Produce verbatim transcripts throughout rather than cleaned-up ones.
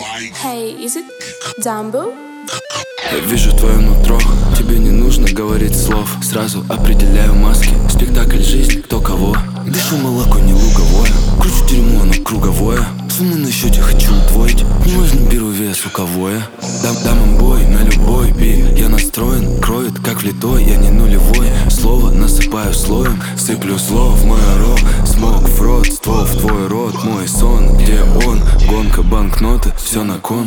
Hey, is it Dumbo? Я вижу твое нутро, тебе не нужно говорить слов. Сразу определяю маски, спектакль жизни, кто кого. Дышу молоко не луговое, кручу дерьмо, оно круговое. Сумму на счете хочу удвоить, неважно, беру вес у кого я. Дам, дам им бой на любой бит, я настроен, кроет как влитой, я не нулевой. Слово насыпаю слоем, сыплю слов в мой рот. Смог в рот, ствол в твой рот, мой сон, где он? Гонка, банкноты, все на кон.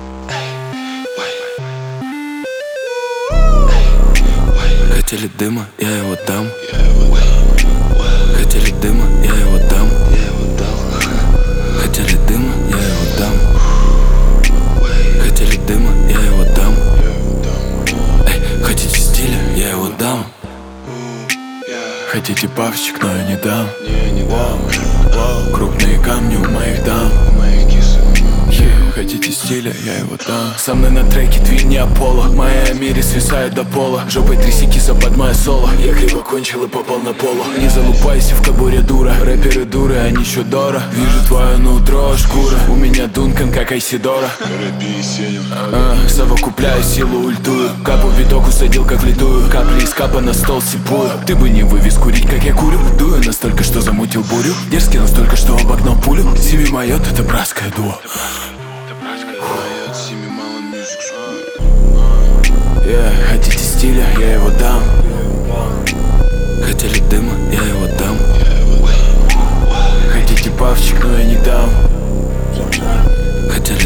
Хотели дыма, я его дам. Хотели дыма, я его дам. Хотели дыма, я его дам. Хотели дыма, я его дам. Эй, хотите стиля, я его дам. Хотите павчик, но я не дам. Крупные камни у моих дам. Хотите стиля, я его дам. Со мной на треке твин не Аполло. Моя мире свисает до пола. Жопой тряси киса под мое соло. Я криво кончил и попал на полу. Не залупайся в кобуре дура. Рэперы дуры, они чудора. Вижу твое нутро, шкура. У меня Дункан, как Айсидора. а, Совокупляю силу, ультую. Капу биток усадил, как влитую. Капли из капа на стол сипую. Ты бы не вывез курить, как я курю. Дую настолько, что замутил бурю. Дерзкий настолько, что обогнал пулю. Семи майот, это братское дуо. Yeah, хотите стиля, я его дам. Хотели дыма, я его дам. Хотите павчик, но я не дам. Хотели